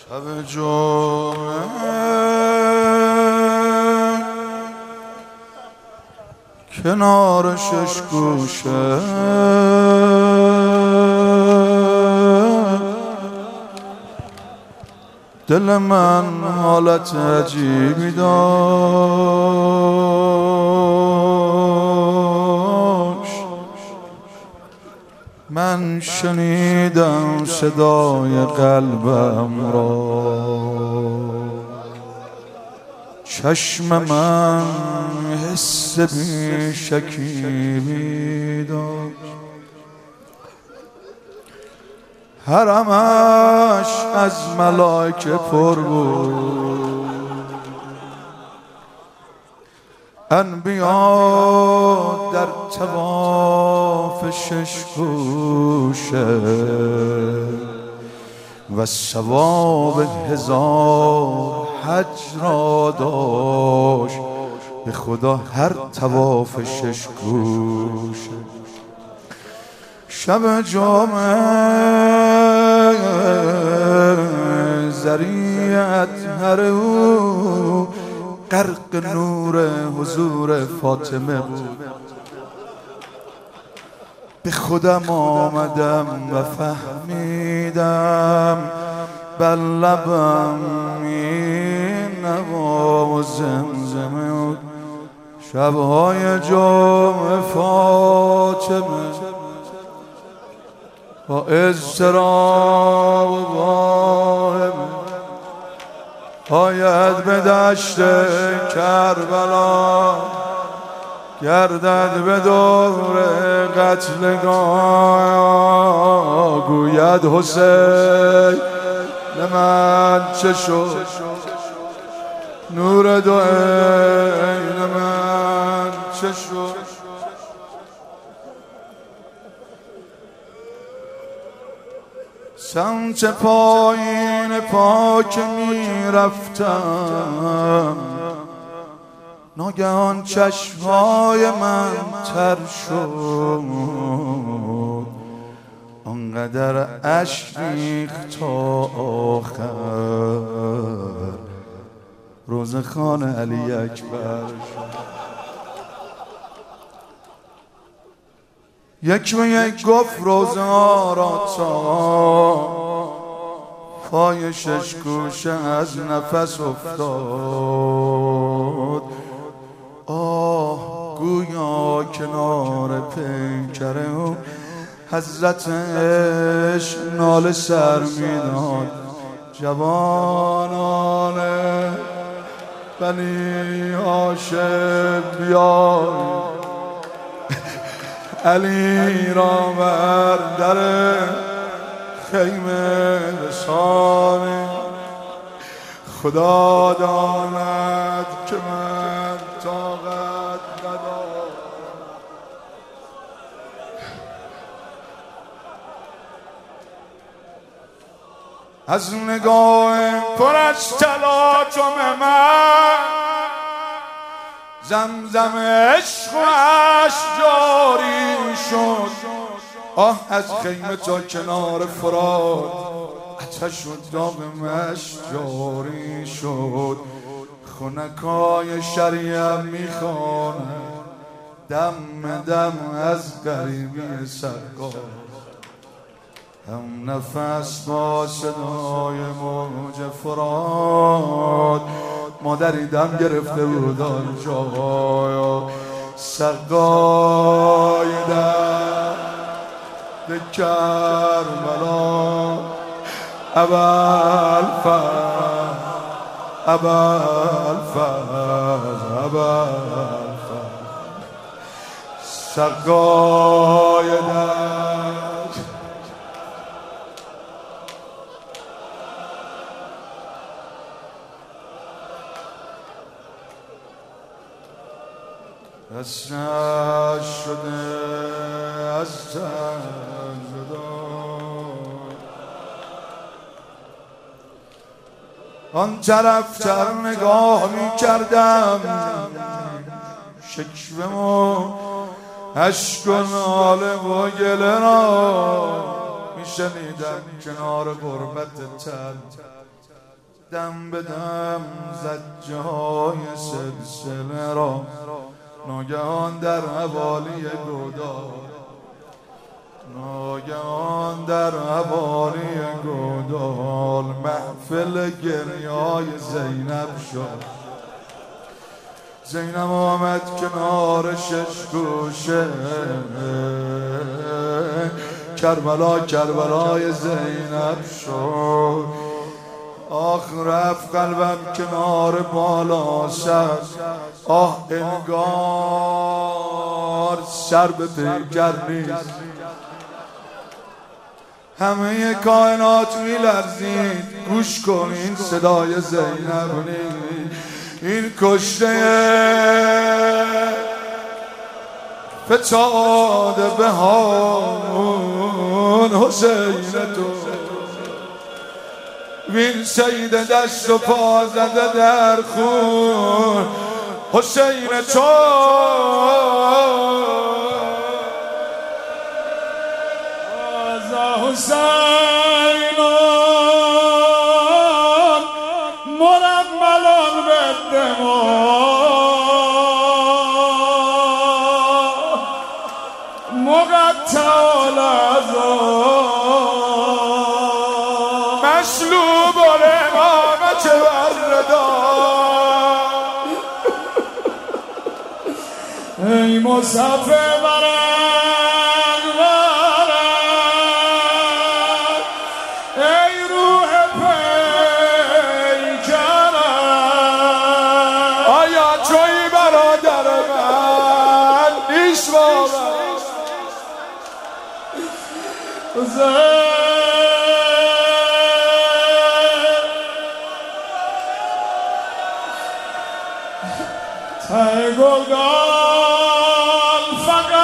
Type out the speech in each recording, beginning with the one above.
شب جمعه کنار شش گوشه دل من حالت عجیبی داشت. من شنیدم صدای قلبم را، چشم من حس بی شکیبی داشت. حرمش از ملائکه پر بود، انبیا در طواف شش گوشه و ثواب 1000 حج را داشت به خدا هر طواف شش گوشه. شب جمعه ذریعت هر او غرق نور حضور فاطمه بود. به خودم آمدم و فهمیدم بر لبم این نوا و زمزمه بود. شبهای جمعه فاطمه با اضطراب و واهمه آید به دشت کربلا، گردد به دور قتلگاه، گوید حسین من چه شد، نور دو عین من چه شد. سمت پایین پاک می رفتم، ناگهان چشمهای من تر شد، آنقدر اشک ریخت تا آخر روزخان علی اکبر شد. یک به یک گفت روزه ها را تا پای شش گوشه از نفس افتاد. آه گویا کنار پیکره و حضرت عشق ناله سر میداد. جوانان بنی هاشم بیاید، علی را بر در خیمه رسانید. خدا داند که من طاقت ندارم. از نگاه پر از تلاطم من زمزم عشق و عشق جاری شد. آه از خیمه تا کنار فرات آتش و داغمش جاری شد. خنکای شریعه میخوانه دم دم از غریبی سرگاه، هم نفس با صدای موج فرات. مادری دم گرفته بود آنجا، سقای درد کربلا، ابوالفضل سقای درد. دستش شده از تن جدا، آن طرف تر نگاه می کردم، شکوه و اشک و ناله و گله را می شنیدم کنار غربت تن. دم به دم زد جای سلسله را، ناگهان در حوالی گودال، ناگهان در حوالی گودال محفل گریای زینب شد. زینب آمد کنار شش گوشه، کربلا کربلای زینب شد. آخ رفت قلبم کنار بالا سر، آه انگار سر به پیکر نیست. همه کائنات میلرزید. گوش کن این صدای زینب نیست، این کشته فتاده به هامون حسین تو، وین سید دست و پا زده در خون حسین تو. حسینان مرملان به دماغ مقطع العذاب مشلوب الامامت والرداء. ای مصطفی ته گلدان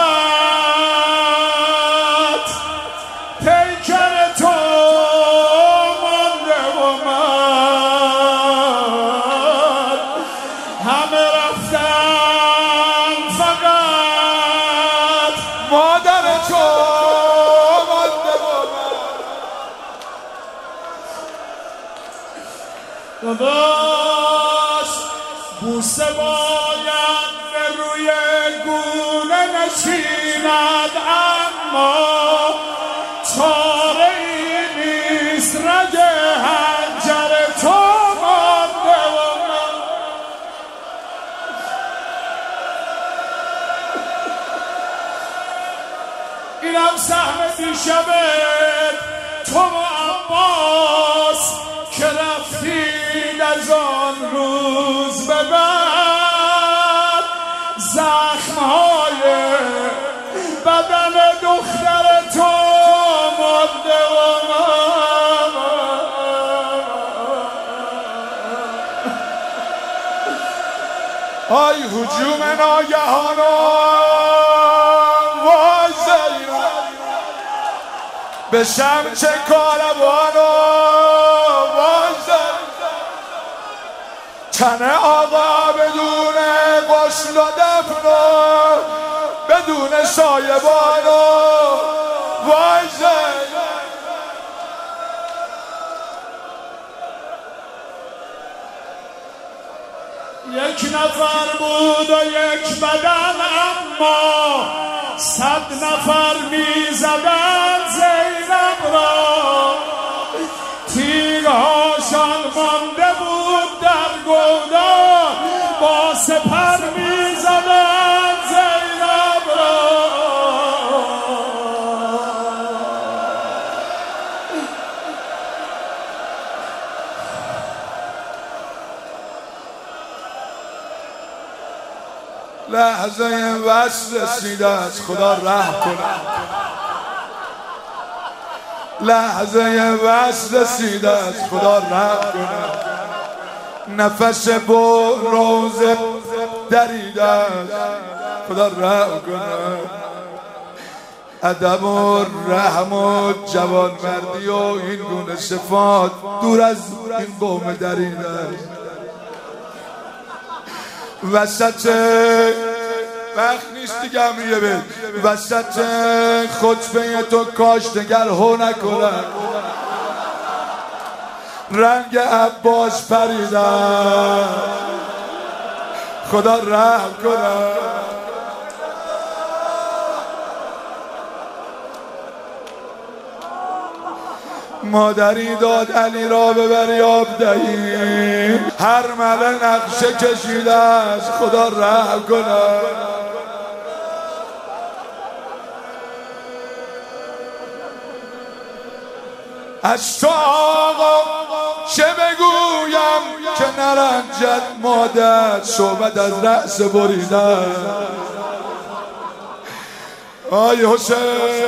فقط پیکر تو مانده و من همه رفتن، فقط مادر تو مانده و من. داداش بوسه باید روی گونه نشیند، اما چاره ای نیست، رگ حنجر تو مانده و من. اینم سهم دیشبت تو و عباس که رفتید از آن روز به بعد، زخمهای بدن دختر تو مانده و من. آی هجوم ناگهان وای زینب به شمچ کاروان وای زینب، تن آقا بدون غسل و دفن و بدون سایبان و وای زینب. یک نفر بود و یک بدن، اما 100 نفر می زدن زینب را. تیرهاشان مانده بود در گودال، با سپر می زدن زینب را. لحظه وصل رسیده است، خدا رحم کنه. لحظه وصل رسیده است، خدا رحم کنه. نفس با روزه دریده است، خدا رحم کنه. ادب و رحم و جوانمردی و این گونه صفات دور از این قوم دریده است. وسط وقت نیست دیگه هم یه بید وسط خطبه تو کاشتگر هو نکنن. رنگ عباس پریدن، خدا رحم کنه. مادری داد علی را ببری آب دهی، هر مله نقشه کشیده است، خدا رحم کنه. از تو آقا چه بگویم که نرنجد مادر، صحبت از رأس بریدن. آی حسین